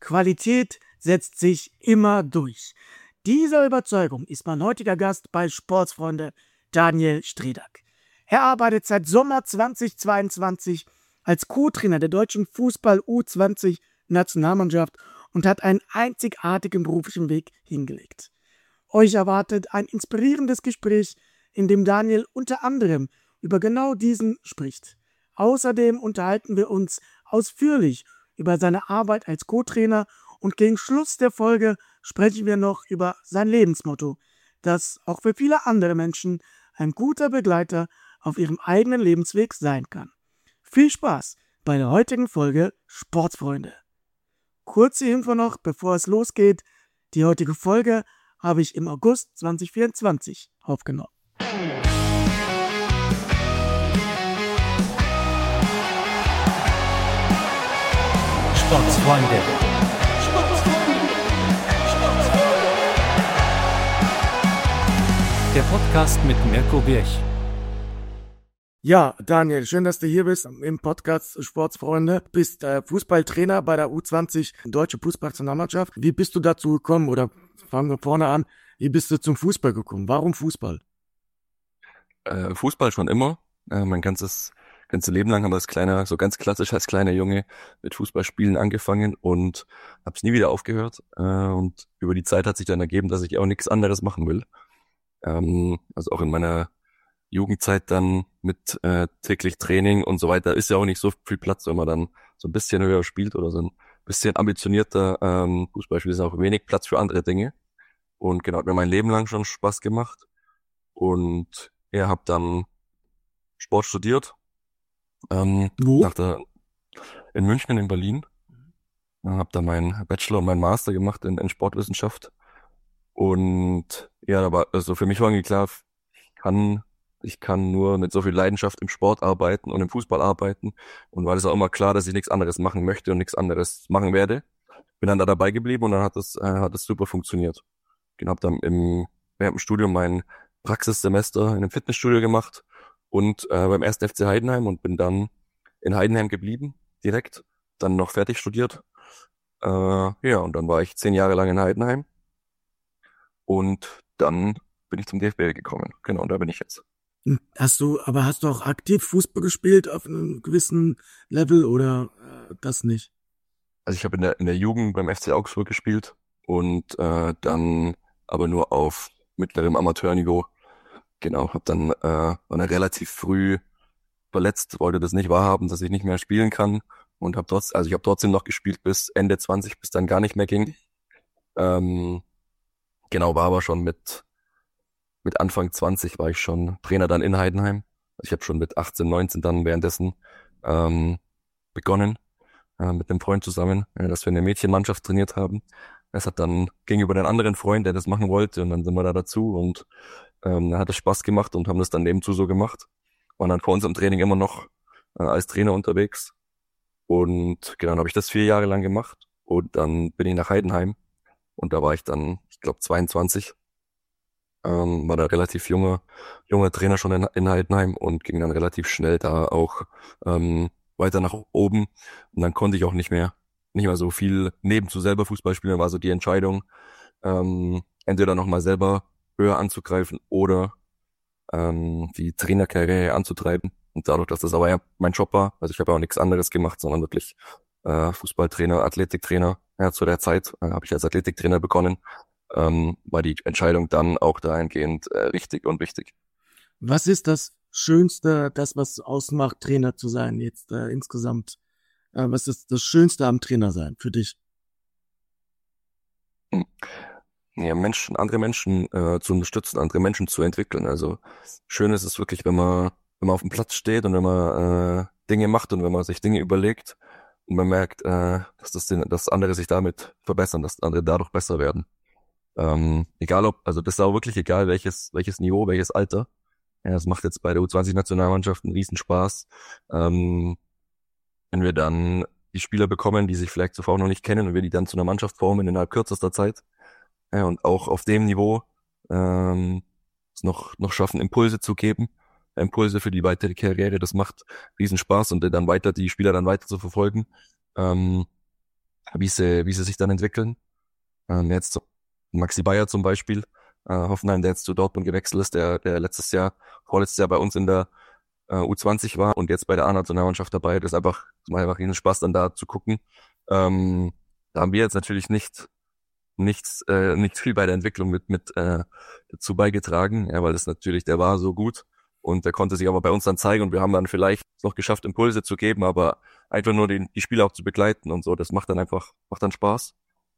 Qualität setzt sich immer durch. Dieser Überzeugung ist mein heutiger Gast bei Sportsfreunde, Daniel Stredak. Er arbeitet seit Sommer 2022 als Co-Trainer der deutschen Fußball-U20-Nationalmannschaft und hat einen einzigartigen beruflichen Weg hingelegt. Euch erwartet ein inspirierendes Gespräch, in dem Daniel unter anderem über genau diesen spricht. Außerdem unterhalten wir uns ausführlich über seine Arbeit als Co-Trainer und gegen Schluss der Folge sprechen wir noch über sein Lebensmotto, das auch für viele andere Menschen ein guter Begleiter auf ihrem eigenen Lebensweg sein kann. Viel Spaß bei der heutigen Folge Sportsfreunde. Kurze Info noch, bevor es losgeht. Die heutige Folge habe ich im August 2024 aufgenommen. Sportsfreunde. Der Podcast mit Mirko Birch. Ja, Daniel, schön, dass du hier bist im Podcast Sportsfreunde. Bist Fußballtrainer bei der U20 Deutsche Fußballnationalmannschaft. Wie bist du dazu gekommen? Oder fangen wir vorne an. Wie bist du zum Fußball gekommen? Warum Fußball? Fußball schon immer. Mein ganze Leben lang haben wir so ganz klassisch als kleiner Junge mit Fußballspielen angefangen und habe es nie wieder aufgehört. Und über die Zeit hat sich dann ergeben, dass ich auch nichts anderes machen will. Also auch in meiner Jugendzeit dann mit täglich Training und so weiter ist ja auch nicht so viel Platz, wenn man dann so ein bisschen höher spielt oder so ein bisschen ambitionierter Fußball spielt, ist auch wenig Platz für andere Dinge. Und genau, hat mir mein Leben lang schon Spaß gemacht. Und habe dann Sport studiert. Wo? In München, in Berlin. Habe da meinen Bachelor und meinen Master gemacht in Sportwissenschaft. Und ja, aber also für mich war irgendwie klar, ich kann nur mit so viel Leidenschaft im Sport arbeiten und im Fußball arbeiten. Und war das auch immer klar, dass ich nichts anderes machen möchte und nichts anderes machen werde. Bin dann da dabei geblieben und dann hat das super funktioniert. Genau, habe dann während dem Studium mein Praxissemester in einem Fitnessstudio gemacht und beim 1. FC Heidenheim und bin dann in Heidenheim geblieben, direkt, dann noch fertig studiert. Und dann war ich 10 Jahre lang in Heidenheim und dann bin ich zum DFB gekommen. Genau, und da bin ich jetzt. Hast du auch aktiv Fußball gespielt auf einem gewissen Level oder das nicht? Also ich habe in der Jugend beim FC Augsburg gespielt und dann aber nur auf mittlerem Amateurniveau. Genau, war dann relativ früh verletzt, wollte das nicht wahrhaben, dass ich nicht mehr spielen kann und ich habe trotzdem noch gespielt bis Ende 20, bis dann gar nicht mehr ging. Genau, war aber schon mit Anfang 20 war ich schon Trainer dann in Heidenheim. Ich habe schon mit 18, 19 dann währenddessen begonnen mit einem Freund zusammen, dass wir eine Mädchenmannschaft trainiert haben. Es hat dann gegenüber den anderen Freund, der das machen wollte, und dann sind wir da dazu und da hat es Spaß gemacht und haben das dann nebenzu so gemacht. Waren dann vor unserem Training immer noch als Trainer unterwegs und genau, dann habe ich das 4 Jahre lang gemacht und dann bin ich nach Heidenheim und da war ich dann, ich glaube 22, war da relativ junger Trainer schon in Heidenheim und ging dann relativ schnell da auch weiter nach oben und dann konnte ich auch nicht mehr so viel nebenzu selber Fußball spielen, war so die Entscheidung, entweder nochmal selber höher anzugreifen oder die Trainerkarriere anzutreiben. Und dadurch, dass das aber ja mein Job war, also ich habe ja auch nichts anderes gemacht, sondern wirklich Fußballtrainer, Athletiktrainer. Ja, zu der Zeit habe ich als Athletiktrainer begonnen, war die Entscheidung dann auch dahingehend richtig und wichtig. Was ist das Schönste, was ausmacht, Trainer zu sein jetzt insgesamt? Was ist das Schönste am Trainer sein für dich? Ja, andere Menschen zu unterstützen, andere Menschen zu entwickeln. Also schön ist es wirklich, wenn man auf dem Platz steht und wenn man Dinge macht und wenn man sich Dinge überlegt und man merkt, dass andere sich damit verbessern, dass andere dadurch besser werden. Also das ist auch wirklich egal, welches Niveau, welches Alter. Ja, das macht jetzt bei der U20-Nationalmannschaft einen Riesenspaß. Wenn wir dann die Spieler bekommen, die sich vielleicht zuvor noch nicht kennen und wir die dann zu einer Mannschaft formen innerhalb kürzester Zeit. Ja, und auch auf dem Niveau es noch schaffen, Impulse zu geben, Impulse für die weitere Karriere. Das macht riesen Spaß und dann die Spieler dann weiter zu verfolgen. wie sie sich dann entwickeln. Jetzt so Maxi Bayer zum Beispiel, Hoffenheim, der jetzt zu Dortmund gewechselt ist, der vorletztes Jahr bei uns in der U20 war und jetzt bei der A-Nationalmannschaft dabei. Das macht einfach riesen Spaß, dann da zu gucken. Da haben wir jetzt natürlich nicht viel bei der Entwicklung mit dazu beigetragen, ja, weil das natürlich, der war so gut und der konnte sich aber bei uns dann zeigen und wir haben dann vielleicht noch geschafft, Impulse zu geben, aber einfach nur die Spieler auch zu begleiten und so, das macht dann Spaß.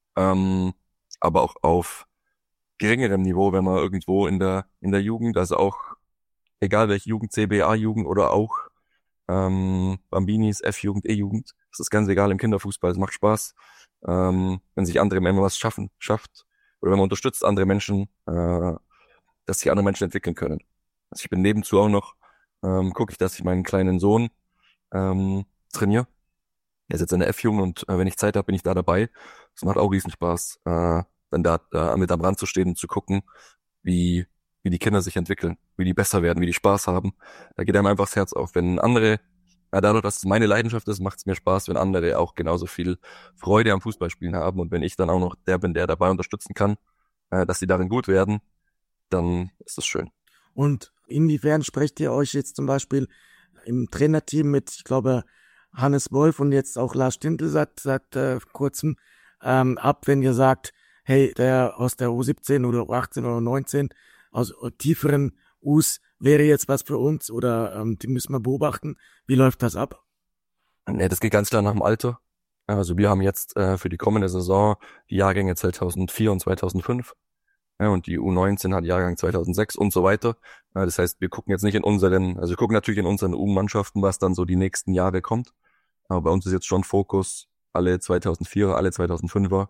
Aber auch auf geringerem Niveau, wenn man irgendwo in der Jugend, also auch egal welche Jugend, CB, A-Jugend oder auch Bambinis, F-Jugend, E-Jugend, das ist ganz egal im Kinderfußball, es macht Spaß, wenn sich andere Menschen was schafft oder wenn man unterstützt andere Menschen, dass sich andere Menschen entwickeln können. Also ich bin nebenzu auch noch, gucke ich, dass ich meinen kleinen Sohn trainiere. Er ist jetzt in der F-Jugend und wenn ich Zeit habe, bin ich da dabei. Das macht auch riesen Spaß, dann da mit am Rand zu stehen und zu gucken, wie die Kinder sich entwickeln, wie die besser werden, wie die Spaß haben. Da geht einem einfach das Herz auf. Wenn andere, dadurch, dass es meine Leidenschaft ist, macht es mir Spaß, wenn andere auch genauso viel Freude am Fußballspielen haben und wenn ich dann auch noch der bin, der dabei unterstützen kann, dass sie darin gut werden, dann ist es schön. Und inwiefern sprecht ihr euch jetzt zum Beispiel im Trainerteam mit, ich glaube, Hannes Wolf und jetzt auch Lars Stindl seit kurzem ab, wenn ihr sagt, hey, der aus der U17 oder U18 oder U19, aus tieferen U's wäre jetzt was für uns oder die müssen wir beobachten. Wie läuft das ab? Nee, das geht ganz klar nach dem Alter. Also wir haben jetzt für die kommende Saison die Jahrgänge 2004 und 2005. Ja, und die U19 hat Jahrgang 2006 und so weiter. Das heißt, wir gucken jetzt nicht wir gucken natürlich in unseren U-Mannschaften, was dann so die nächsten Jahre kommt. Aber bei uns ist jetzt schon Fokus, alle 2004er, alle 2005er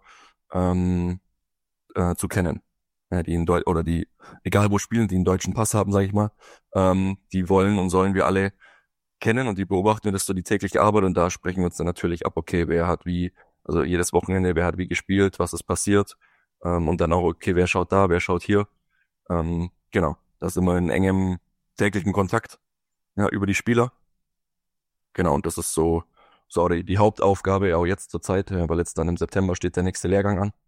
zu kennen. Ja, egal wo spielen, die einen deutschen Pass haben, sage ich mal, die wollen und sollen wir alle kennen und die beobachten, das ist so die tägliche Arbeit und da sprechen wir uns dann natürlich ab, okay, wer hat wie, also jedes Wochenende, wer hat wie gespielt, was ist passiert und dann auch, okay, wer schaut da, wer schaut hier. Genau, da sind wir in engem täglichen Kontakt, ja, über die Spieler. Genau, und das ist so die Hauptaufgabe, auch jetzt zur Zeit, weil jetzt dann im September steht der nächste Lehrgang an.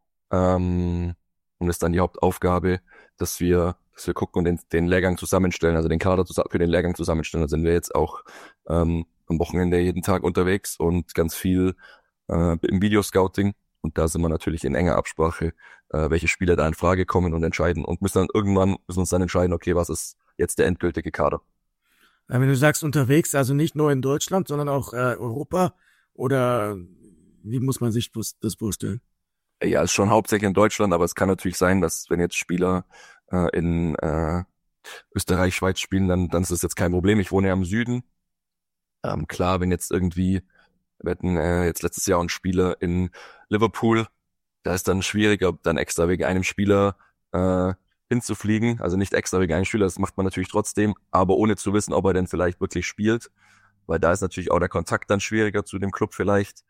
Und ist dann die Hauptaufgabe, dass wir gucken und den Lehrgang zusammenstellen, also den Kader für den Lehrgang zusammenstellen. Da sind wir jetzt auch am Wochenende jeden Tag unterwegs und ganz viel im Videoscouting. Und da sind wir natürlich in enger Absprache, welche Spieler da in Frage kommen und entscheiden und müssen uns dann entscheiden, okay, was ist jetzt der endgültige Kader. Wenn du sagst unterwegs, also nicht nur in Deutschland, sondern auch Europa oder wie muss man sich das vorstellen? Ja, ist schon hauptsächlich in Deutschland, aber es kann natürlich sein, dass wenn jetzt Spieler in Österreich, Schweiz spielen, dann ist das jetzt kein Problem. Ich wohne ja im Süden. Klar, wenn jetzt irgendwie, wir hatten jetzt letztes Jahr einen Spieler in Liverpool, da ist dann schwieriger, dann extra wegen einem Spieler hinzufliegen. Also nicht extra wegen einem Spieler, das macht man natürlich trotzdem, aber ohne zu wissen, ob er denn vielleicht wirklich spielt. Weil da ist natürlich auch der Kontakt dann schwieriger zu dem Club vielleicht.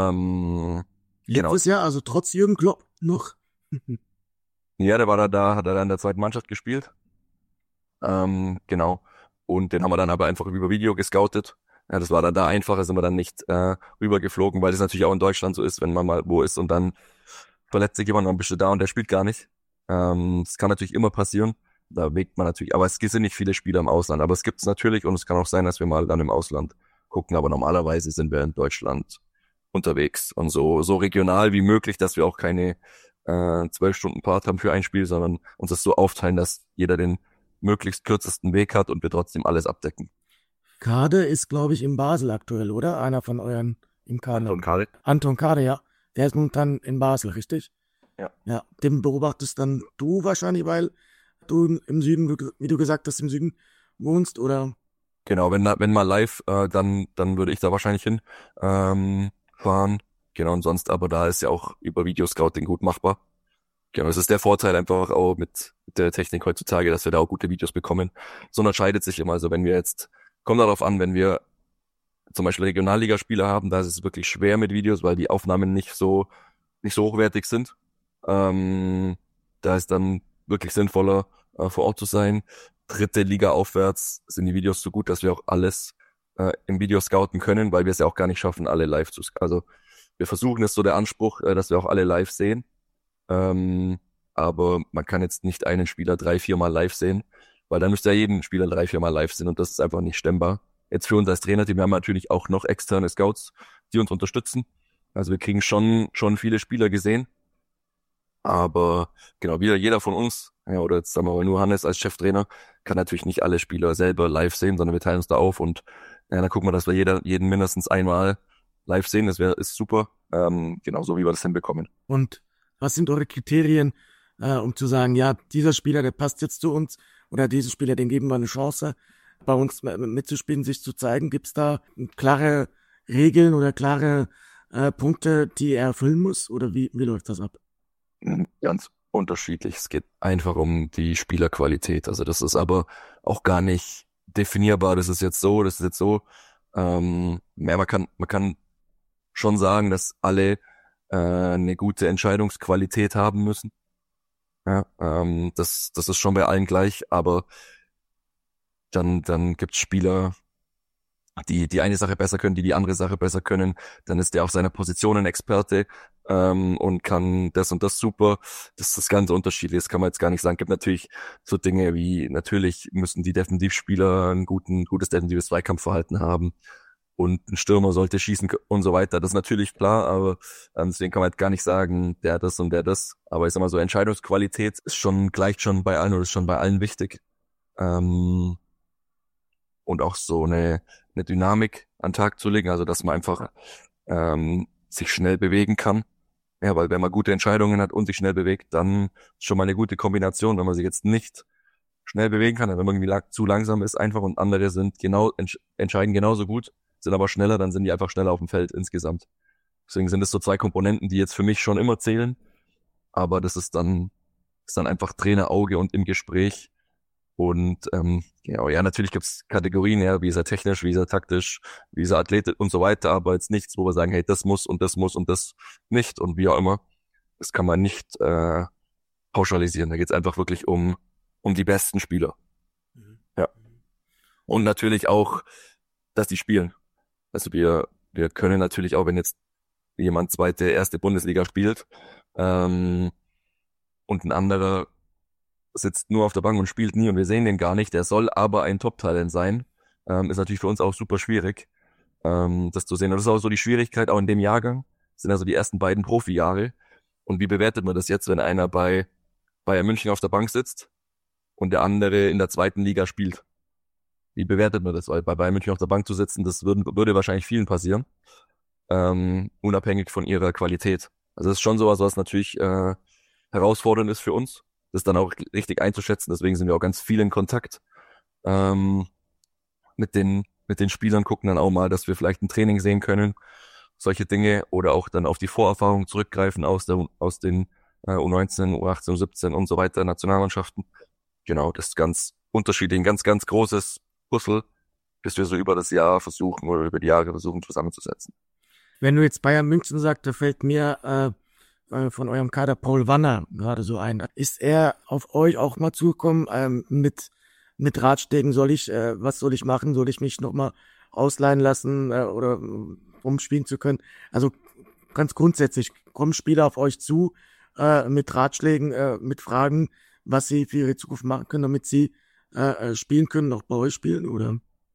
Letztes Jahr, also trotz Jürgen Klopp noch. Ja, der war da, hat er dann in der zweiten Mannschaft gespielt. Genau. Und den haben wir dann aber einfach über Video gescoutet. Ja, das war dann da einfacher, sind wir dann nicht rübergeflogen, weil das natürlich auch in Deutschland so ist, wenn man mal wo ist und dann verletzt sich jemand, dann bist du da und der spielt gar nicht. Das kann natürlich immer passieren. Da wägt man natürlich, aber es sind nicht viele Spieler im Ausland. Aber es gibt es natürlich und es kann auch sein, dass wir mal dann im Ausland gucken. Aber normalerweise sind wir in Deutschland unterwegs und so regional wie möglich, dass wir auch keine 12 Stunden Fahrt haben für ein Spiel, sondern uns das so aufteilen, dass jeder den möglichst kürzesten Weg hat und wir trotzdem alles abdecken. Kade ist, glaube ich, in Basel aktuell, oder? Einer von euren im Kader. Anton Kade, ja. Der ist momentan in Basel, richtig? Ja. Ja, den beobachtest dann du wahrscheinlich, weil du im Süden, wie du gesagt hast, im Süden wohnst, oder? Genau, wenn mal live, dann würde ich da wahrscheinlich hin fahren. Genau, und sonst aber da ist ja auch über Videoscouting gut machbar. Genau, das ist der Vorteil einfach auch mit der Technik heutzutage, dass wir da auch gute Videos bekommen. So unterscheidet sich immer. Also wenn wir jetzt, kommt darauf an, wenn wir zum Beispiel Regionalligaspieler haben, da ist es wirklich schwer mit Videos, weil die Aufnahmen nicht so hochwertig sind. Da ist dann wirklich sinnvoller, vor Ort zu sein. Dritte Liga aufwärts sind die Videos so gut, dass wir auch alles im Video scouten können, weil wir es ja auch gar nicht schaffen, alle live zu, also wir versuchen, ist so der Anspruch, dass wir auch alle live sehen. Aber man kann jetzt nicht einen Spieler 3-4 Mal live sehen, weil dann müsste ja jeden Spieler 3-4 Mal live sehen und das ist einfach nicht stemmbar. Jetzt für uns als Trainerteam, wir haben natürlich auch noch externe Scouts, die uns unterstützen. Also wir kriegen schon viele Spieler gesehen. Aber genau, wieder jeder von uns, ja, oder jetzt sagen wir mal nur Hannes als Cheftrainer, kann natürlich nicht alle Spieler selber live sehen, sondern wir teilen uns da auf und ja, dann gucken wir, dass wir jeden mindestens einmal live sehen. Ist super, genau so wie wir das hinbekommen. Und was sind eure Kriterien, um zu sagen, ja, dieser Spieler, der passt jetzt zu uns oder diesen Spieler, den geben wir eine Chance, bei uns mitzuspielen, sich zu zeigen? Gibt es da klare Regeln oder klare Punkte, die er erfüllen muss oder wie läuft das ab? Ganz unterschiedlich. Es geht einfach um die Spielerqualität. Also das ist aber auch gar nicht definierbar. Das ist jetzt so, das ist jetzt so. Ja, man kann schon sagen, dass alle eine gute Entscheidungsqualität haben müssen. Ja, das ist schon bei allen gleich, aber dann gibt's Spieler, die eine Sache besser können, die andere Sache besser können. Dann ist der auf seiner Position ein Experte und kann das und das super. Das ist ganz unterschiedlich, das kann man jetzt gar nicht sagen. Es gibt natürlich so Dinge wie, natürlich müssen die Defensivspieler ein gutes defensives Zweikampfverhalten haben und ein Stürmer sollte schießen und so weiter. Das ist natürlich klar, aber deswegen kann man halt gar nicht sagen, der das und der das. Aber ich sag mal so, Entscheidungsqualität gleicht schon bei allen oder ist schon bei allen wichtig. Und auch so eine Dynamik an den Tag zu legen, also dass man einfach sich schnell bewegen kann. Ja, weil wenn man gute Entscheidungen hat und sich schnell bewegt, dann ist schon mal eine gute Kombination. Wenn man sich jetzt nicht schnell bewegen kann, wenn man irgendwie zu langsam ist einfach und andere sind entscheiden genauso gut, sind aber schneller, dann sind die einfach schneller auf dem Feld insgesamt. Deswegen sind es so zwei Komponenten, die jetzt für mich schon immer zählen, aber das ist dann einfach Trainerauge und im Gespräch. Und genau, ja, natürlich gibt's Kategorien, ja, wie ist er technisch, wie ist er taktisch, wie ist er athletisch und so weiter, aber jetzt nichts, wo wir sagen, hey, das muss und das muss und das nicht und wie auch immer. Das kann man nicht pauschalisieren. Da geht's einfach wirklich um die besten Spieler. Ja. Und natürlich auch, dass die spielen. Also wir können natürlich auch, wenn jetzt jemand erste Bundesliga spielt und ein anderer sitzt nur auf der Bank und spielt nie und wir sehen den gar nicht, der soll aber ein Top-Talent sein, ist natürlich für uns auch super schwierig, das zu sehen. Und das ist auch so die Schwierigkeit, auch in dem Jahrgang, das sind also die ersten beiden Profi-Jahre. Und wie bewertet man das jetzt, wenn einer bei Bayern München auf der Bank sitzt und der andere in der zweiten Liga spielt? Wie bewertet man das? Weil bei Bayern München auf der Bank zu sitzen, das würde wahrscheinlich vielen passieren, unabhängig von ihrer Qualität. Also das ist schon sowas, was natürlich herausfordernd ist für uns, das dann auch richtig einzuschätzen. Deswegen sind wir auch ganz viel in Kontakt mit den Spielern, gucken dann auch mal, dass wir vielleicht ein Training sehen können, solche Dinge, oder auch dann auf die Vorerfahrung zurückgreifen aus den U19, U18, U17 und so weiter, Nationalmannschaften. Genau, das ist ganz unterschiedlich, ein ganz, ganz großes Puzzle, bis wir so über das Jahr versuchen oder über die Jahre versuchen zusammenzusetzen. Wenn du jetzt Bayern München sagst, da fällt mir von eurem Kader Paul Wanner gerade so ein. Ist er auf euch auch mal zugekommen mit Ratschlägen? Was soll ich machen? Soll ich mich nochmal ausleihen lassen oder um spielen zu können? Also ganz grundsätzlich, kommen Spieler auf euch zu mit Ratschlägen, mit Fragen, was sie für ihre Zukunft machen können, damit sie spielen können, auch bei euch spielen, oder?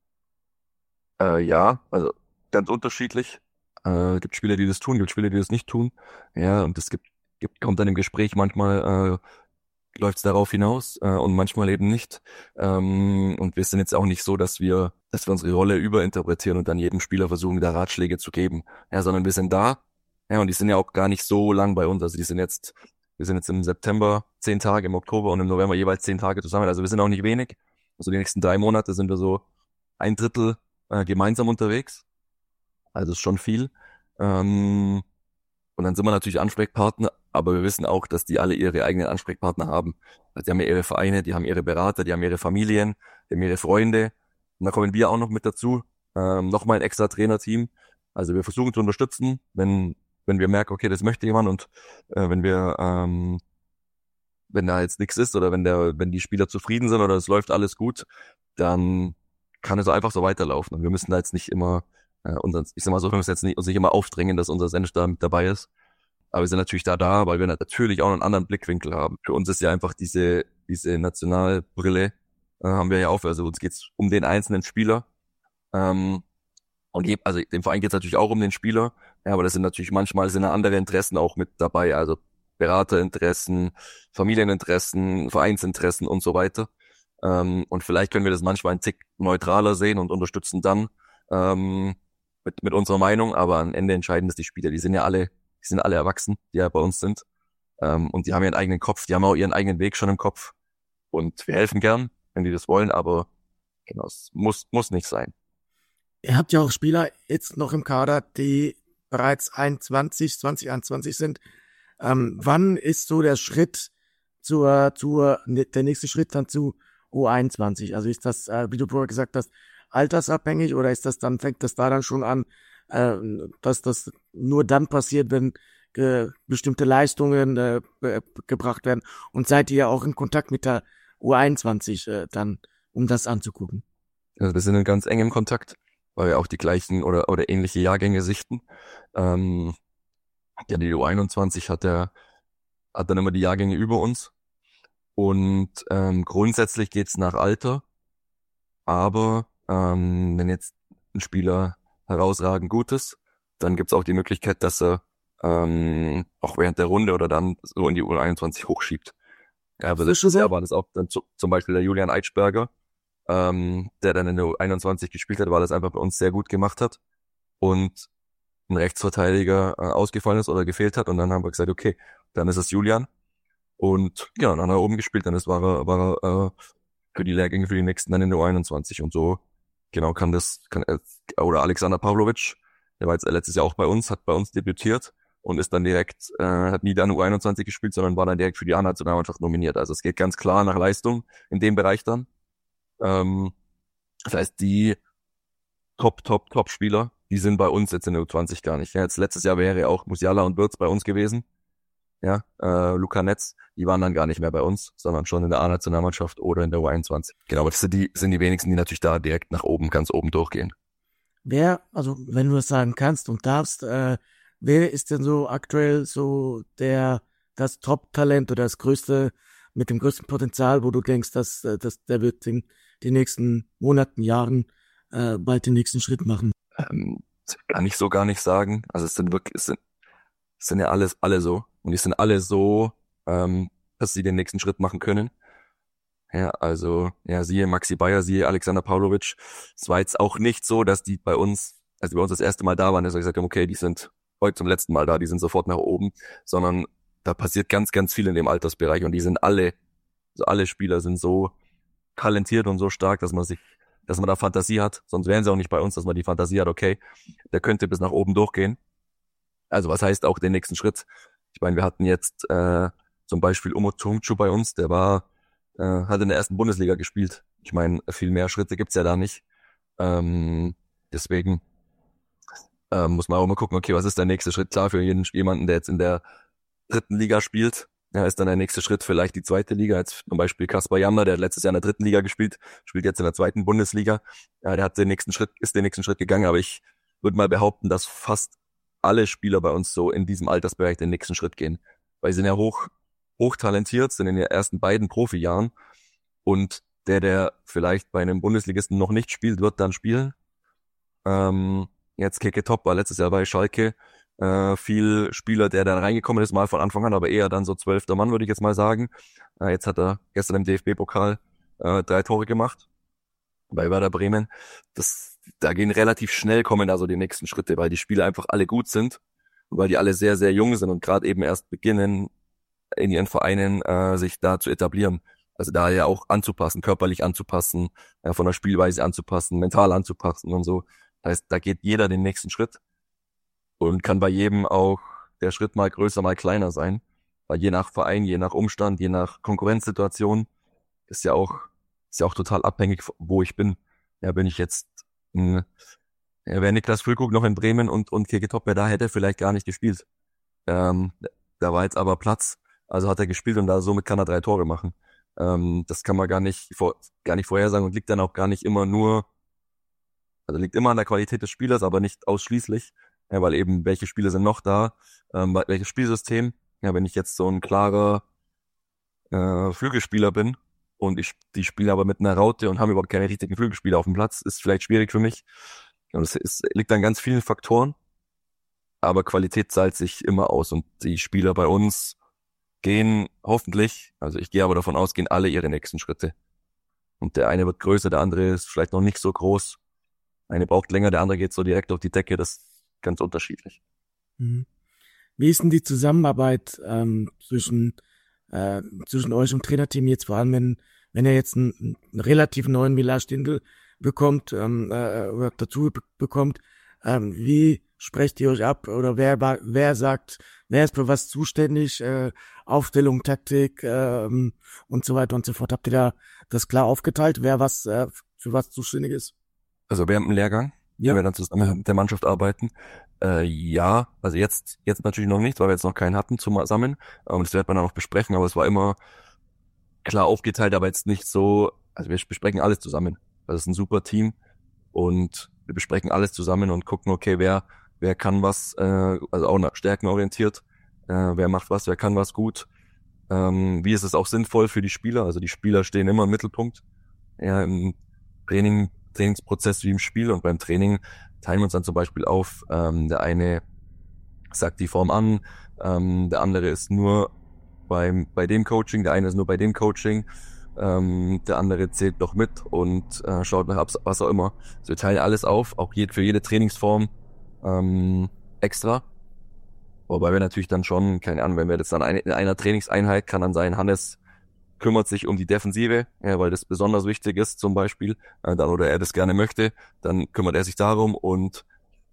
Ja, also ganz unterschiedlich. Gibt Spieler, die das tun, gibt Spieler, die das nicht tun. Ja, und es kommt dann im Gespräch manchmal läuft es darauf hinaus und manchmal eben nicht. Und wir sind jetzt auch nicht so, dass wir unsere Rolle überinterpretieren und dann jedem Spieler versuchen, da Ratschläge zu geben. Ja, sondern wir sind da. Ja, und die sind ja auch gar nicht so lang bei uns. Also wir sind jetzt im September 10 Tage, im Oktober und im November jeweils 10 Tage zusammen. Also wir sind auch nicht wenig. Also die nächsten 3 Monate sind wir so 1/3 gemeinsam unterwegs. Also ist schon viel. Und dann sind wir natürlich Ansprechpartner, aber wir wissen auch, dass die alle ihre eigenen Ansprechpartner haben. Also die haben ja ihre Vereine, die haben ihre Berater, die haben ihre Familien, die haben ihre Freunde. Und da kommen wir auch noch mit dazu. Nochmal ein extra Trainerteam. Also wir versuchen zu unterstützen, wenn wir merken, okay, das möchte jemand und wenn da jetzt nichts ist oder wenn die Spieler zufrieden sind oder es läuft alles gut, dann kann es einfach so weiterlaufen. Und wir müssen da jetzt nicht immer Ich sag mal so, wir müssen jetzt nicht, uns nicht immer aufdrängen, dass unser Senf da mit dabei ist. Aber wir sind natürlich da, weil wir natürlich auch einen anderen Blickwinkel haben. Für uns ist ja einfach diese Nationalbrille, haben wir ja auch. Also uns geht's um den einzelnen Spieler. Also dem Verein geht's natürlich auch um den Spieler. Ja, aber das sind natürlich manchmal sind andere Interessen auch mit dabei. Also Beraterinteressen, Familieninteressen, Vereinsinteressen und so weiter. Und vielleicht können wir das manchmal einen Tick neutraler sehen und unterstützen dann mit unserer Meinung. Aber am Ende entscheiden das die Spieler. Die sind alle erwachsen, die ja bei uns sind. Und die haben ihren eigenen Kopf, die haben auch ihren eigenen Weg schon im Kopf. Und wir helfen gern, wenn die das wollen, aber genau, es muss nicht sein. Ihr habt ja auch Spieler jetzt noch im Kader, die bereits 2021 sind. Wann ist so der Schritt der nächste Schritt dann zu U21? Also ist das, wie du vorher gesagt hast, altersabhängig oder fängt das da dann schon an, dass das nur dann passiert, wenn bestimmte Leistungen gebracht werden? Und seid ihr ja auch in Kontakt mit der U21 dann, um das anzugucken? Also wir sind in ganz engem Kontakt, weil wir auch die gleichen oder ähnliche Jahrgänge sichten. Ja, die U21 hat dann immer die Jahrgänge über uns. Und grundsätzlich geht's nach Alter. Aber wenn jetzt ein Spieler herausragend gut ist, dann gibt's auch die Möglichkeit, dass er auch während der Runde oder dann so in die U21 hochschiebt. Ja, aber letztes Jahr war das auch dann zum Beispiel der Julian Eitschberger, der dann in der U21 gespielt hat, weil er es einfach bei uns sehr gut gemacht hat und ein Rechtsverteidiger ausgefallen ist oder gefehlt hat. Und dann haben wir gesagt, okay, dann ist es Julian. Und ja, dann hat er oben gespielt, dann war er für die Lehrgänge für die nächsten dann in der U21 und so. Genau oder Alexander Pavlovic, der war jetzt letztes Jahr auch bei uns, hat bei uns debütiert und ist dann direkt, hat nie dann U21 gespielt, sondern war dann direkt für die A-Nationalmannschaft nominiert. Also es geht ganz klar nach Leistung in dem Bereich dann. Das heißt, die Top-Spieler, die sind bei uns jetzt in der U20 gar nicht. Ja, jetzt letztes Jahr wäre auch Musiala und Wirtz bei uns gewesen. Ja, Luca Netz, die waren dann gar nicht mehr bei uns, sondern schon in der A-Nationalmannschaft oder in der U21. Genau, aber das sind die wenigsten, die natürlich da direkt nach oben, ganz oben durchgehen. Also wenn du das sagen kannst und darfst, wer ist denn so aktuell so das Top-Talent oder das größte, mit dem größten Potenzial, wo du denkst, dass der wird in den nächsten Monaten, Jahren bald den nächsten Schritt machen? Kann ich so gar nicht sagen. Also es sind ja alle so. Und die sind alle so, dass sie den nächsten Schritt machen können. Ja, also, ja, siehe Maxi Bayer, siehe Alexander Pavlovic. Es war jetzt auch nicht so, dass die bei uns das erste Mal da waren, dass wir gesagt haben, okay, die sind heute zum letzten Mal da, die sind sofort nach oben, sondern da passiert ganz, ganz viel in dem Altersbereich und die sind alle Spieler sind so talentiert und so stark, dass man da Fantasie hat, sonst wären sie auch nicht bei uns, dass man die Fantasie hat, okay, der könnte bis nach oben durchgehen. Also was heißt auch den nächsten Schritt? Ich meine, wir hatten jetzt zum Beispiel Umut Tungcu bei uns, der hat in der ersten Bundesliga gespielt. Ich meine, viel mehr Schritte gibt's ja da nicht. Deswegen muss man auch mal gucken, okay, was ist der nächste Schritt? Klar, für jemanden, der jetzt in der dritten Liga spielt, ja, ist dann der nächste Schritt vielleicht die zweite Liga. Jetzt zum Beispiel Kaspar Janda, der hat letztes Jahr in der dritten Liga gespielt, spielt jetzt in der zweiten Bundesliga. Ja, der hat den nächsten Schritt gegangen, aber ich würde mal behaupten, dass fast alle Spieler bei uns so in diesem Altersbereich den nächsten Schritt gehen. Weil sie sind ja hoch talentiert, sind in den ersten beiden Profijahren und der vielleicht bei einem Bundesligisten noch nicht spielt, wird dann spielen. Jetzt Keke Top war letztes Jahr bei Schalke, viel Spieler, der dann reingekommen ist, mal von Anfang an, aber eher dann so 12. Mann, würde ich jetzt mal sagen. Jetzt hat er gestern im DFB-Pokal 3 Tore gemacht bei Werder Bremen. Da gehen relativ schnell kommen da so die nächsten Schritte, weil die Spieler einfach alle gut sind und weil die alle sehr, sehr jung sind und gerade eben erst beginnen, in ihren Vereinen sich da zu etablieren. Also da ja auch anzupassen, körperlich anzupassen, von der Spielweise anzupassen, mental anzupassen und so. Das heißt, da geht jeder den nächsten Schritt und kann bei jedem auch der Schritt mal größer, mal kleiner sein. Weil je nach Verein, je nach Umstand, je nach Konkurrenzsituation ist ja auch total abhängig, wo ich bin. Ja, bin ich jetzt wäre Niklas Füllkrug noch in Bremen und Keke Top, da hätte er vielleicht gar nicht gespielt. Da war jetzt aber Platz, also hat er gespielt und somit kann er 3 Tore machen. Das kann man gar nicht vorhersagen und liegt dann auch gar nicht immer nur Also liegt immer an der Qualität des Spielers, aber nicht ausschließlich, ja, weil eben welche Spieler sind noch da, welches Spielsystem. Ja, wenn ich jetzt so ein klarer Flügelspieler bin und die spielen aber mit einer Raute und haben überhaupt keine richtigen Flügelspieler auf dem Platz, ist vielleicht schwierig für mich. Und liegt an ganz vielen Faktoren, aber Qualität zahlt sich immer aus und die Spieler bei uns gehen hoffentlich, also ich gehe aber davon aus, gehen alle ihre nächsten Schritte. Und der eine wird größer, der andere ist vielleicht noch nicht so groß. Eine braucht länger, der andere geht so direkt auf die Decke, das ist ganz unterschiedlich. Mhm. Wie ist denn die Zusammenarbeit zwischen euch und Trainerteam jetzt, vor allem wenn er jetzt einen relativ neuen Milan Stindl bekommt, oder dazu bekommt, wie sprecht ihr euch ab oder wer sagt, wer ist für was zuständig, Aufstellung, Taktik und so weiter und so fort. Habt ihr da das klar aufgeteilt, wer was für was zuständig ist? Also während dem Lehrgang, wenn wir dann zusammen mit der Mannschaft arbeiten, ja, also jetzt natürlich noch nicht, weil wir jetzt noch keinen hatten zusammen. Das wird man dann noch besprechen, aber es war immer klar aufgeteilt, aber jetzt nicht so, also wir besprechen alles zusammen. Das ist ein super Team und wir besprechen alles zusammen und gucken, okay, wer kann was, also auch nach Stärken orientiert, wer macht was, wer kann was gut. Wie ist es auch sinnvoll für die Spieler? Also die Spieler stehen immer im Mittelpunkt, ja, im Trainingsprozess wie im Spiel, und beim Training teilen wir uns dann zum Beispiel auf, der eine sagt die Form an, der andere ist nur bei dem Coaching, der eine ist nur bei dem Coaching, der andere zählt noch mit und schaut nach was auch immer. Also wir teilen alles auf, auch für jede Trainingsform extra. Wobei wir natürlich dann schon, keine Ahnung, wenn wir jetzt dann in einer Trainingseinheit, kann dann sein, Hannes kümmert sich um die Defensive, ja, weil das besonders wichtig ist zum Beispiel, dann, oder er das gerne möchte, dann kümmert er sich darum und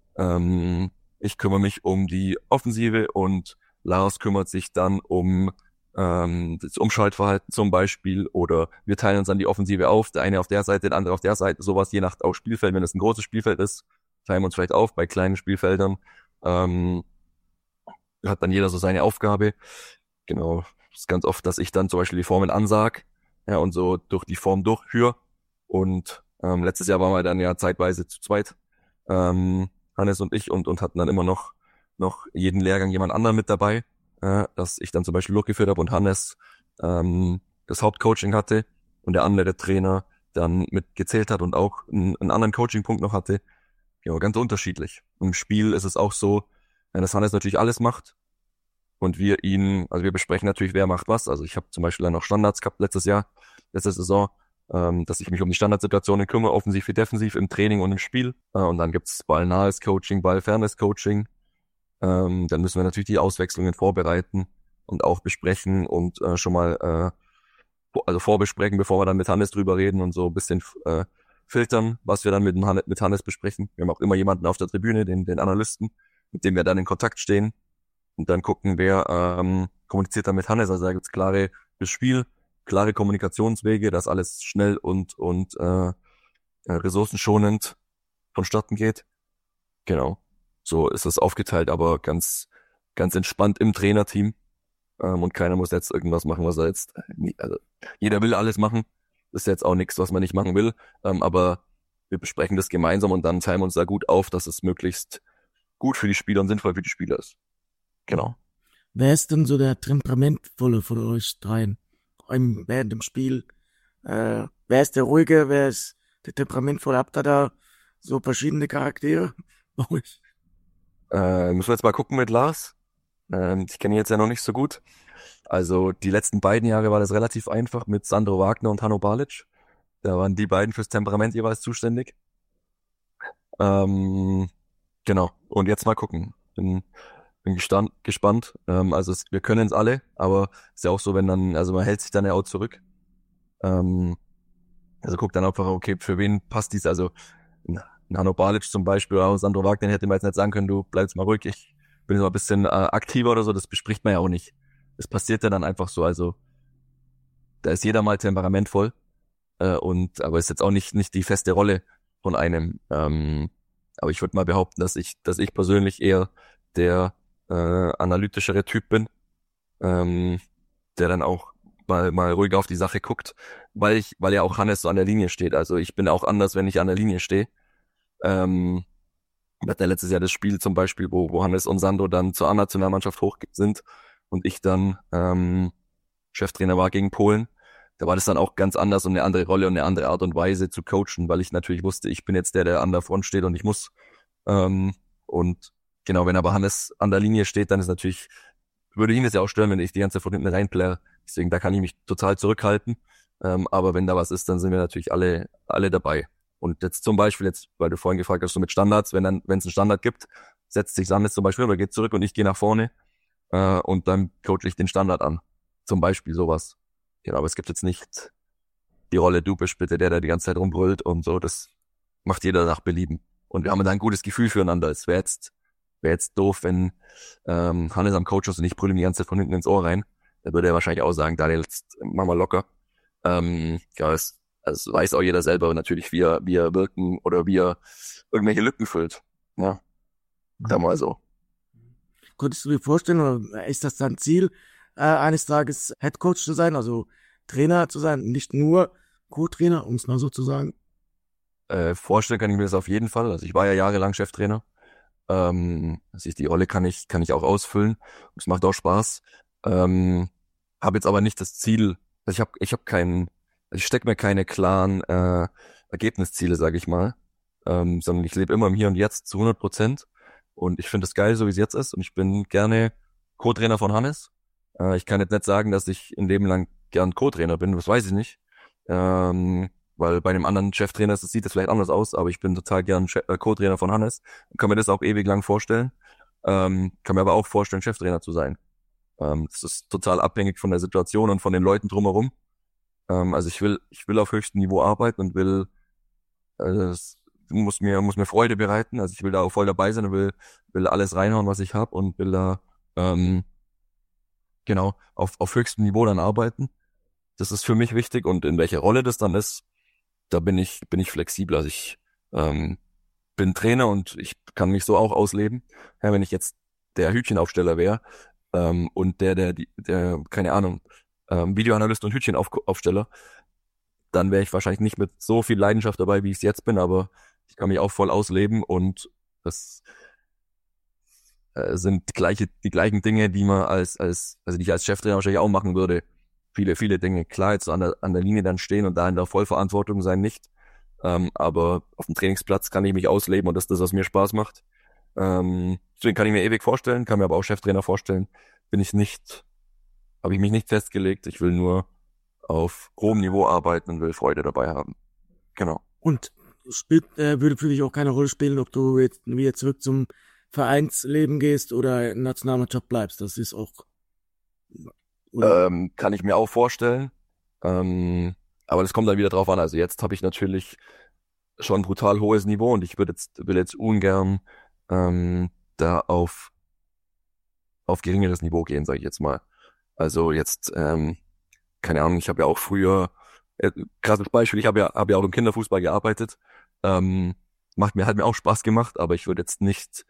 ich kümmere mich um die Offensive und Lars kümmert sich dann um das Umschaltverhalten zum Beispiel, oder wir teilen uns dann die Offensive auf, der eine auf der Seite, der andere auf der Seite, sowas je nach auch Spielfeld. Wenn es ein großes Spielfeld ist, teilen wir uns vielleicht auf. Bei kleinen Spielfeldern hat dann jeder so seine Aufgabe. Genau, das ist ganz oft, dass ich dann zum Beispiel die Formen ansag, ja, und so durch die Form durchführe. Und letztes Jahr waren wir dann ja zeitweise zu zweit, Hannes und ich, und hatten dann immer noch jeden Lehrgang jemand anderen mit dabei, dass ich dann zum Beispiel durchgeführt habe und Hannes das Hauptcoaching hatte und der andere Trainer dann mitgezählt hat und auch einen anderen Coachingpunkt noch hatte. Ja, ganz unterschiedlich. Im Spiel ist es auch so, dass Hannes natürlich alles macht und wir besprechen natürlich, wer macht was. Also ich habe zum Beispiel dann noch Standards gehabt letzte Saison, dass ich mich um die Standardsituationen kümmere, offensiv wie defensiv, im Training und im Spiel. Und dann gibt's ballnahes Coaching, ballfernes Coaching. Dann müssen wir natürlich die Auswechslungen vorbereiten und auch besprechen und schon mal vorbesprechen, bevor wir dann mit Hannes drüber reden und so ein bisschen filtern, was wir dann mit Hannes besprechen. Wir haben auch immer jemanden auf der Tribüne, den Analysten, mit dem wir dann in Kontakt stehen und dann gucken, wer kommuniziert dann mit Hannes. Also da gibt's klare Kommunikationswege, dass alles schnell und ressourcenschonend vonstatten geht. Genau. So ist es aufgeteilt, aber ganz, ganz entspannt im Trainerteam. Und keiner muss jetzt irgendwas machen, was er jetzt, also jeder will alles machen. Das ist jetzt auch nichts, was man nicht machen will. Aber wir besprechen das gemeinsam und dann teilen wir uns da gut auf, dass es möglichst gut für die Spieler und sinnvoll für die Spieler ist. Genau. Wer ist denn so der Temperamentvolle von euch dreien während dem Spiel? Wer ist der Ruhige? Wer ist der Temperamentvolle? Habt ihr da so verschiedene Charaktere bei euch? Müssen wir jetzt mal gucken mit Lars. Ich kenne ihn jetzt ja noch nicht so gut. Also die letzten beiden Jahre war das relativ einfach mit Sandro Wagner und Hanno Balic. Da waren die beiden fürs Temperament jeweils zuständig. Genau. Und jetzt mal gucken. Bin gespannt. Wir können es alle, aber ist ja auch so, wenn dann, also man hält sich dann ja auch zurück. Also guckt dann einfach, okay, für wen passt dies? Also Hanno Balic zum Beispiel, oder Sandro Wagner hätte man jetzt nicht sagen können, du bleibst mal ruhig, ich bin jetzt mal ein bisschen aktiver oder so, das bespricht man ja auch nicht. Das passiert ja dann einfach so, also da ist jeder mal temperamentvoll, aber ist jetzt auch nicht die feste Rolle von einem. Aber ich würde mal behaupten, dass ich persönlich eher der analytischere Typ bin, der dann auch mal ruhiger auf die Sache guckt, weil ja auch Hannes so an der Linie steht. Also ich bin auch anders, wenn ich an der Linie stehe. Wir hatten ja letztes Jahr das Spiel zum Beispiel, wo Hannes und Sandro dann zur A-Nationalmannschaft hoch sind und ich dann Cheftrainer war gegen Polen. Da war das dann auch ganz anders und eine andere Rolle und eine andere Art und Weise zu coachen, weil ich natürlich wusste, ich bin jetzt der an der Front steht und ich muss. Und genau, wenn aber Hannes an der Linie steht, dann ist natürlich, würde ihn das ja auch stören, wenn ich die ganze Zeit von hinten reinplayer. Deswegen, da kann ich mich total zurückhalten. Aber wenn da was ist, dann sind wir natürlich alle dabei. Und jetzt zum Beispiel, weil du vorhin gefragt hast, so mit Standards, wenn es einen Standard gibt, setzt sich Hannes zum Beispiel oder geht zurück und ich gehe nach vorne und dann coache ich den Standard an. Zum Beispiel sowas. Genau, aber es gibt jetzt nicht die Rolle, du bist bitte der die ganze Zeit rumbrüllt und so. Das macht jeder nach Belieben. Und wir haben da ein gutes Gefühl füreinander. Es wäre jetzt doof, wenn Hannes am Coach ist und ich brülle ihm die ganze Zeit von hinten ins Ohr rein. Da würde er wahrscheinlich auch sagen, Daniel, jetzt mach mal locker. Ja, es weiß auch jeder selber natürlich, wie er wirken oder wie er irgendwelche Lücken füllt. Ja, da mal so. Könntest du dir vorstellen, oder ist das dein Ziel, eines Tages Headcoach zu sein, also Trainer zu sein, nicht nur Co-Trainer, um es mal so zu sagen? Vorstellen kann ich mir das auf jeden Fall. Also ich war ja jahrelang Cheftrainer. Also die Rolle kann ich auch ausfüllen. Es macht auch Spaß. Habe jetzt aber nicht das Ziel, also ich stecke mir keine klaren Ergebnisziele, sage ich mal, sondern ich lebe immer im Hier und Jetzt zu 100%. Und ich finde es geil, so wie es jetzt ist. Und ich bin gerne Co-Trainer von Hannes. Ich kann jetzt nicht sagen, dass ich ein Leben lang gern Co-Trainer bin, das weiß ich nicht. Weil bei einem anderen Cheftrainer sieht das vielleicht anders aus, aber ich bin total gern Co-Trainer von Hannes. Kann mir das auch ewig lang vorstellen. Kann mir aber auch vorstellen, Cheftrainer zu sein. Das ist total abhängig von der Situation und von den Leuten drumherum. Also ich will auf höchstem Niveau arbeiten und es muss mir Freude bereiten. Also ich will da auch voll dabei sein und will alles reinhauen, was ich habe und will da genau auf höchstem Niveau dann arbeiten. Das ist für mich wichtig und in welcher Rolle das dann ist, da bin ich flexibel. Also ich bin Trainer und ich kann mich so auch ausleben. Ja, wenn ich jetzt der Hütchenaufsteller wäre und der keine Ahnung, Videoanalyst und Hütchenaufsteller, dann wäre ich wahrscheinlich nicht mit so viel Leidenschaft dabei, wie ich es jetzt bin, aber ich kann mich auch voll ausleben und das sind die gleichen Dinge, die man die ich als Cheftrainer wahrscheinlich auch machen würde. Viele, viele Dinge. Klar, jetzt so an der Linie dann stehen und da in der Vollverantwortung sein nicht. Aber auf dem Trainingsplatz kann ich mich ausleben und das ist das, was mir Spaß macht. Deswegen kann ich mir ewig vorstellen, kann mir aber auch Cheftrainer vorstellen. Habe ich mich nicht festgelegt. Ich will nur auf hohem Niveau arbeiten und will Freude dabei haben. Genau. Und würde für dich auch keine Rolle spielen, ob du jetzt wieder zurück zum Vereinsleben gehst oder in der Nationalmannschaft bleibst. Das ist auch... Kann ich mir auch vorstellen. Aber das kommt dann wieder drauf an. Also jetzt habe ich natürlich schon ein brutal hohes Niveau und ich will jetzt ungern da auf geringeres Niveau gehen, sage ich jetzt mal. Also jetzt, keine Ahnung, ich habe ja auch früher, krasses Beispiel, ich habe ja auch im Kinderfußball gearbeitet. Hat mir auch Spaß gemacht, aber ich würde jetzt nicht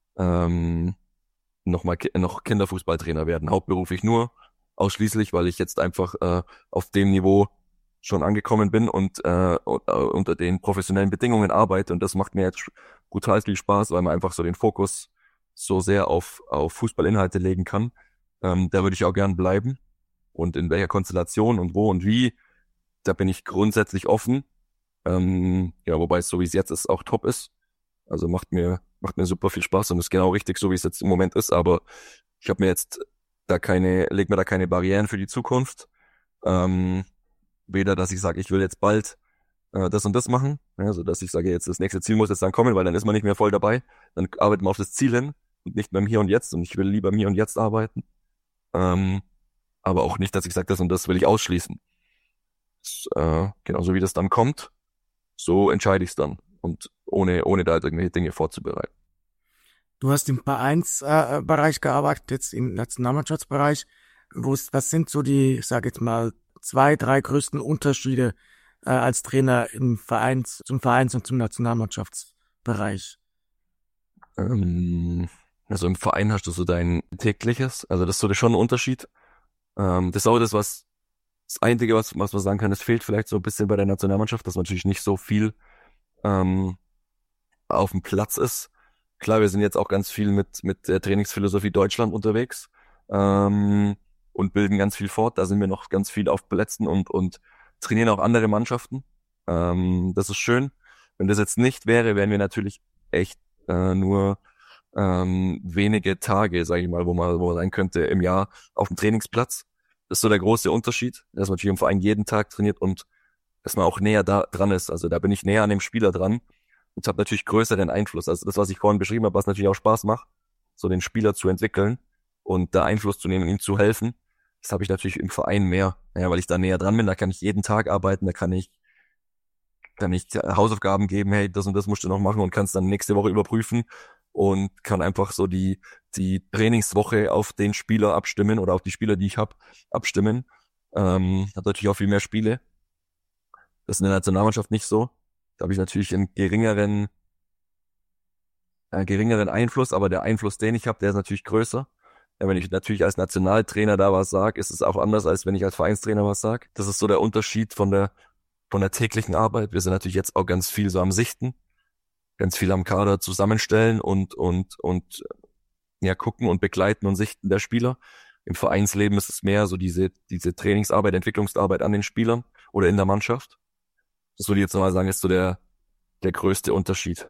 noch Kinderfußballtrainer werden, hauptberuflich nur, ausschließlich, weil ich jetzt einfach auf dem Niveau schon angekommen bin und unter den professionellen Bedingungen arbeite und das macht mir jetzt brutal viel Spaß, weil man einfach so den Fokus so sehr auf Fußballinhalte legen kann. Da würde ich auch gern bleiben und in welcher Konstellation und wo und wie, da bin ich grundsätzlich offen. Ja, wobei es so wie es jetzt ist auch top ist. Also macht mir super viel Spaß und ist genau richtig, so wie es jetzt im Moment ist, aber ich habe mir jetzt leg mir da keine Barrieren für die Zukunft. Weder, dass ich sage, ich will jetzt bald das und das machen, also dass ich sage, jetzt das nächste Ziel muss jetzt dann kommen, weil dann ist man nicht mehr voll dabei. Dann arbeitet man auf das Ziel hin und nicht beim Hier und Jetzt und ich will lieber im Hier und Jetzt arbeiten. Aber auch nicht, dass ich sage, das und das will ich ausschließen. Genauso wie das dann kommt, so entscheide ich es dann und ohne da halt irgendwelche Dinge vorzubereiten. Du hast im Vereinsbereich gearbeitet, jetzt im Nationalmannschaftsbereich. Was sind so die, ich sage jetzt mal, 2, 3 größten Unterschiede als Trainer zum Vereins- und zum Nationalmannschaftsbereich? Also im Verein hast du so dein tägliches, also das ist so schon ein Unterschied. Das ist auch das Einzige, was man sagen kann, es fehlt vielleicht so ein bisschen bei der Nationalmannschaft, dass man natürlich nicht so viel auf dem Platz ist. Klar, wir sind jetzt auch ganz viel mit der Trainingsphilosophie Deutschland unterwegs, und bilden ganz viel fort. Da sind wir noch ganz viel auf Plätzen und trainieren auch andere Mannschaften. Das ist schön. Wenn das jetzt nicht wäre, wären wir natürlich echt nur wenige Tage, sage ich mal, wo man sein könnte im Jahr auf dem Trainingsplatz. Das ist so der große Unterschied, dass man natürlich im Verein jeden Tag trainiert und dass man auch näher da dran ist. Also da bin ich näher an dem Spieler dran und habe natürlich größeren Einfluss. Also das, was ich vorhin beschrieben habe, was natürlich auch Spaß macht, so den Spieler zu entwickeln und da Einfluss zu nehmen, ihm zu helfen, das habe ich natürlich im Verein mehr. Ja, weil ich da näher dran bin, da kann ich jeden Tag arbeiten, da kann ich Hausaufgaben geben, hey, das und das musst du noch machen und kannst dann nächste Woche überprüfen und kann einfach so die Trainingswoche auf den Spieler abstimmen oder auf die Spieler, die ich habe, abstimmen. Hat natürlich auch viel mehr Spiele. Das ist in der Nationalmannschaft nicht so. Da habe ich natürlich einen geringeren Einfluss, aber der Einfluss, den ich habe, der ist natürlich größer. Ja, wenn ich natürlich als Nationaltrainer da was sage, ist es auch anders, als wenn ich als Vereinstrainer was sage. Das ist so der Unterschied von der täglichen Arbeit. Wir sind natürlich jetzt auch ganz viel so am Sichten, ganz viel am Kader zusammenstellen und ja, gucken und begleiten und sichten der Spieler. Im Vereinsleben ist es mehr so diese Trainingsarbeit, Entwicklungsarbeit an den Spielern oder in der Mannschaft. Das würde ich jetzt mal sagen, ist so der größte Unterschied.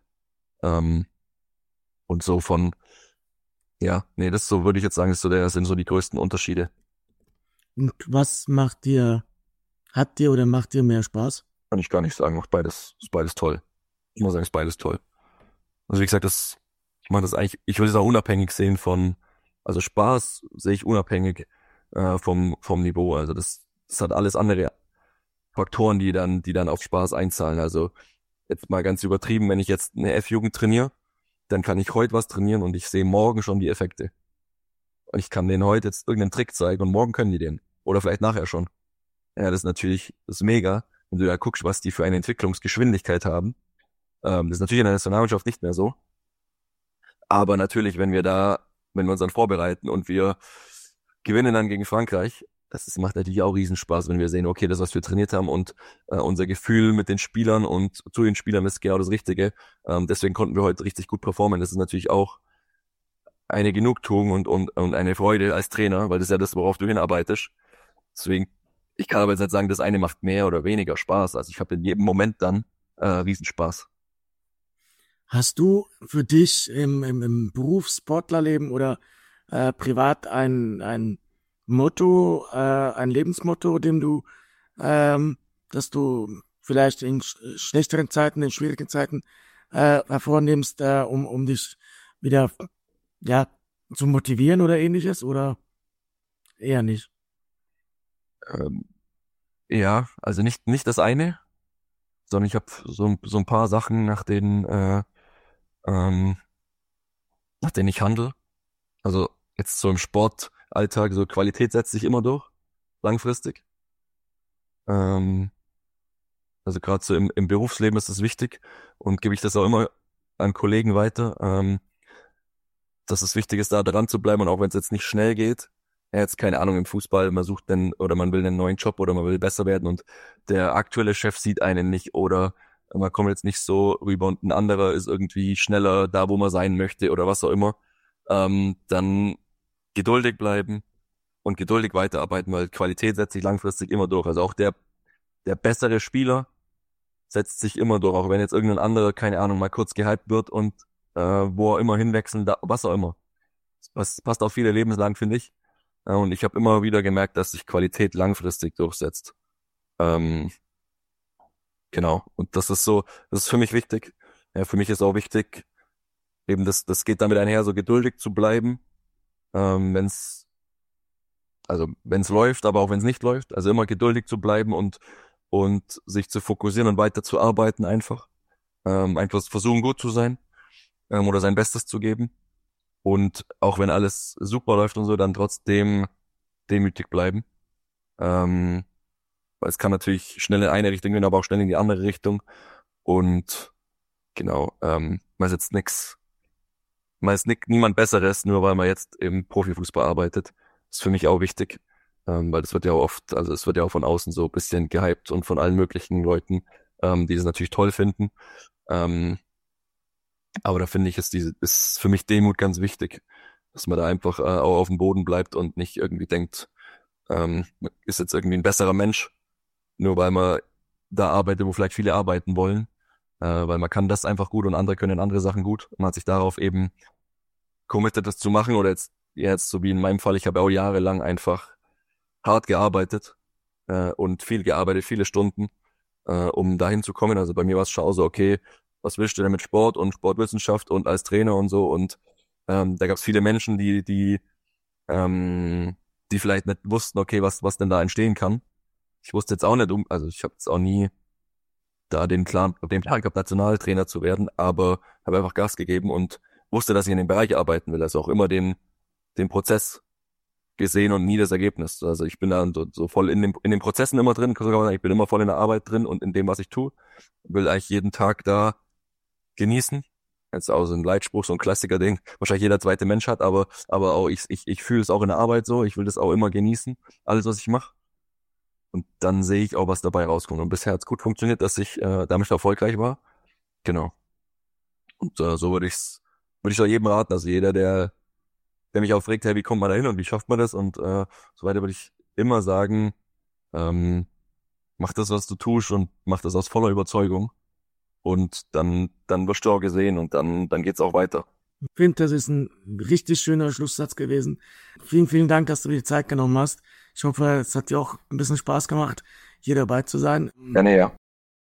Und so von, ja, nee, das so würde ich jetzt sagen, sind so die größten Unterschiede. Und was hat dir oder macht dir mehr Spaß? Kann ich gar nicht sagen, ist beides toll. Ich muss sagen, ist beides toll. Also wie gesagt, ich mache das eigentlich, ich will es auch unabhängig sehen also Spaß sehe ich unabhängig vom Niveau. Also das hat alles andere Faktoren, die dann auf Spaß einzahlen. Also jetzt mal ganz übertrieben, wenn ich jetzt eine F-Jugend trainiere, dann kann ich heute was trainieren und ich sehe morgen schon die Effekte. Und ich kann denen heute jetzt irgendeinen Trick zeigen und morgen können die den. Oder vielleicht nachher schon. Ja, das ist mega, wenn du da guckst, was die für eine Entwicklungsgeschwindigkeit haben. Das ist natürlich in der Nationalmannschaft nicht mehr so. Aber natürlich, wenn wir uns dann vorbereiten und wir gewinnen dann gegen Frankreich, macht natürlich auch Riesenspaß, wenn wir sehen, okay, das, was wir trainiert haben und unser Gefühl mit den Spielern und zu den Spielern ist genau das Richtige. Deswegen konnten wir heute richtig gut performen. Das ist natürlich auch eine Genugtuung und eine Freude als Trainer, weil das ist ja das, worauf du hinarbeitest. Deswegen, ich kann aber jetzt nicht sagen, das eine macht mehr oder weniger Spaß. Also ich habe in jedem Moment dann Riesenspaß. Hast du für dich im Berufssportlerleben oder privat ein Motto, ein Lebensmotto, dass du vielleicht in schlechteren Zeiten, in schwierigen Zeiten hervornimmst, um dich wieder zu motivieren oder ähnliches, oder eher nicht? Ja, also nicht das eine, sondern ich habe so ein paar Sachen, nach denen ich handle. Also jetzt so im Sportalltag, so Qualität setzt sich immer durch, langfristig. Also gerade so im Berufsleben ist das wichtig und gebe ich das auch immer an Kollegen weiter, dass es wichtig ist, da dran zu bleiben und auch wenn es jetzt nicht schnell geht, jetzt keine Ahnung, im Fußball, man will einen neuen Job oder man will besser werden und der aktuelle Chef sieht einen nicht oder man kommt jetzt nicht so rüber und ein anderer ist irgendwie schneller da, wo man sein möchte oder was auch immer, dann geduldig bleiben und geduldig weiterarbeiten, weil Qualität setzt sich langfristig immer durch. Also auch der bessere Spieler setzt sich immer durch, auch wenn jetzt irgendein anderer, keine Ahnung, mal kurz gehypt wird und wo er immer hinwechseln, was auch immer. Das passt auch viele lebenslang, finde ich. Und ich habe immer wieder gemerkt, dass sich Qualität langfristig durchsetzt. Genau. Und das ist für mich wichtig. Ja, für mich ist auch wichtig, eben das geht damit einher, so geduldig zu bleiben, wenn's läuft, aber auch wenn es nicht läuft. Also immer geduldig zu bleiben und sich zu fokussieren und weiter zu arbeiten einfach. Einfach versuchen, gut zu sein, oder sein Bestes zu geben. Und auch wenn alles super läuft und so, dann trotzdem demütig bleiben. Weil es kann natürlich schnell in eine Richtung gehen, aber auch schnell in die andere Richtung. Und genau, man ist niemand Besseres, nur weil man jetzt im Profifußball arbeitet. Das ist für mich auch wichtig, weil es wird ja auch von außen so ein bisschen gehypt und von allen möglichen Leuten, die das natürlich toll finden. Aber da finde ich, ist für mich Demut ganz wichtig, dass man da einfach auch auf dem Boden bleibt und nicht irgendwie denkt, ist jetzt irgendwie ein besserer Mensch, nur weil man da arbeitet, wo vielleicht viele arbeiten wollen, weil man kann das einfach gut und andere können andere Sachen gut. Man hat sich darauf eben committed, das zu machen, oder jetzt so wie in meinem Fall, ich habe auch jahrelang einfach hart gearbeitet und viel gearbeitet, viele Stunden, um dahin zu kommen. Also bei mir war es schon auch so, okay, was willst du denn mit Sport und Sportwissenschaft und als Trainer und so, und da gab es viele Menschen, die vielleicht nicht wussten, okay, was denn da entstehen kann. Ich wusste jetzt auch nicht, also ich habe jetzt auch nie da den Plan gehabt, Nationaltrainer zu werden, aber habe einfach Gas gegeben und wusste, dass ich in dem Bereich arbeiten will. Also auch immer den Prozess gesehen und nie das Ergebnis. Also ich bin da so voll in den Prozessen immer drin. Ich bin immer voll in der Arbeit drin und in dem, was ich tue. Will eigentlich jeden Tag da genießen. Jetzt auch so ein Leitspruch, so ein Klassiker-Ding, wahrscheinlich jeder zweite Mensch hat, aber auch ich fühle es auch in der Arbeit so. Ich will das auch immer genießen, alles, was ich mache. Und dann sehe ich auch, was dabei rauskommt. Und bisher hat es gut funktioniert, dass ich damit erfolgreich war. Genau. Und so würde ich auch jedem raten, also jeder, der mich auch fragt, hey, wie kommt man da hin und wie schafft man das, und so weiter, würde ich immer sagen, mach das, was du tust, und mach das aus voller Überzeugung, und dann wirst du auch gesehen, und dann geht's auch weiter. Ich finde, das ist ein richtig schöner Schlusssatz gewesen. Vielen, vielen Dank, dass du dir die Zeit genommen hast. Ich hoffe, es hat dir auch ein bisschen Spaß gemacht, hier dabei zu sein. Gerne, ja.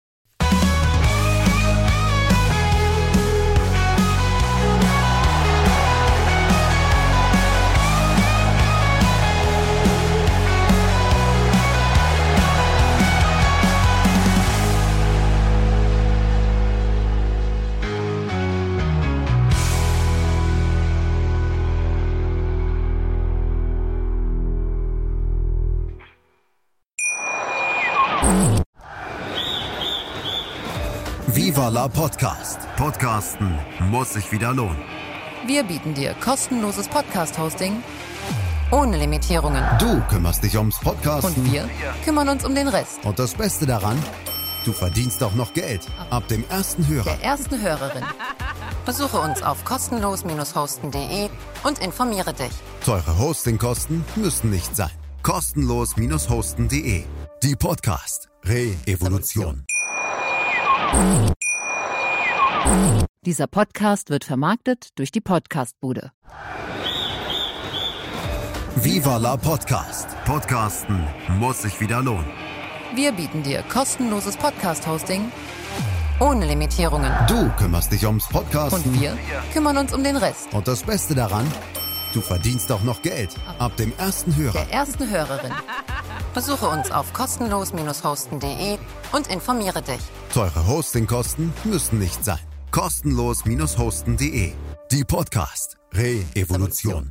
Viva la Podcast. Podcasten muss sich wieder lohnen. Wir bieten dir kostenloses Podcast-Hosting ohne Limitierungen. Du kümmerst dich ums Podcasten. Und wir kümmern uns um den Rest. Und das Beste daran, du verdienst auch noch Geld. Ab dem ersten Hörer. Der ersten Hörerin. Besuche uns auf kostenlos-hosten.de und informiere dich. Teure Hostingkosten müssen nicht sein. Kostenlos-hosten.de. Die Podcast Re-Evolution. Dieser Podcast wird vermarktet durch die Podcastbude. Viva la Podcast. Podcasten muss sich wieder lohnen. Wir bieten dir kostenloses Podcast-Hosting ohne Limitierungen. Du kümmerst dich ums Podcasten. Und wir kümmern uns um den Rest. Und das Beste daran, du verdienst auch noch Geld. Ab dem ersten Hörer. Der ersten Hörerin. Besuche uns auf kostenlos-hosten.de und informiere dich. Teure Hostingkosten müssen nicht sein. Kostenlos-hosten.de. Die Podcast Re-Evolution.